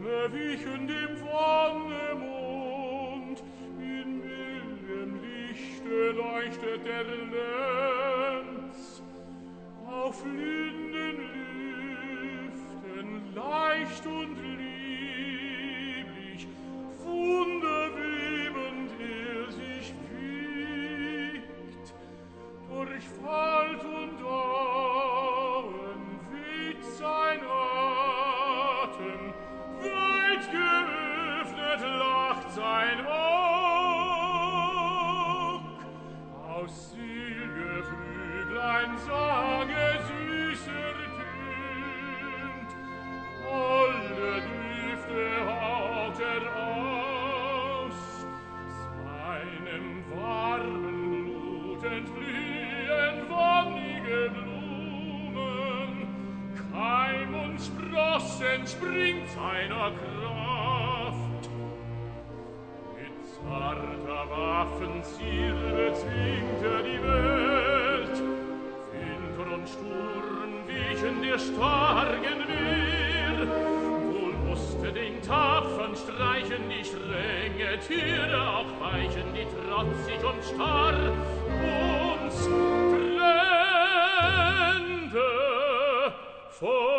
wichen dem Wonnemond, in mildem Lichte leuchtet der Lenz. Auf linden Lüften, leicht und lieblich, wunderwebend sich wiegt. Durch Wald und Auen weht sein Atem, weit geöffnet lacht sein Aug. Aus Silberflüglein Sange süßer tönt, alle Düfte haucht aus. Seinem warmen Blut entblühen wonnige Blumen, Keim und Spross entspringt seiner Kraft. Mit zarter Waffenziel bezwingt die Welt, Wind und Sturm wichen der starken Wehr, wohl musste den Tapfern streichen die strenge Tiere, auch weichen die trotzig und starr uns trennte vor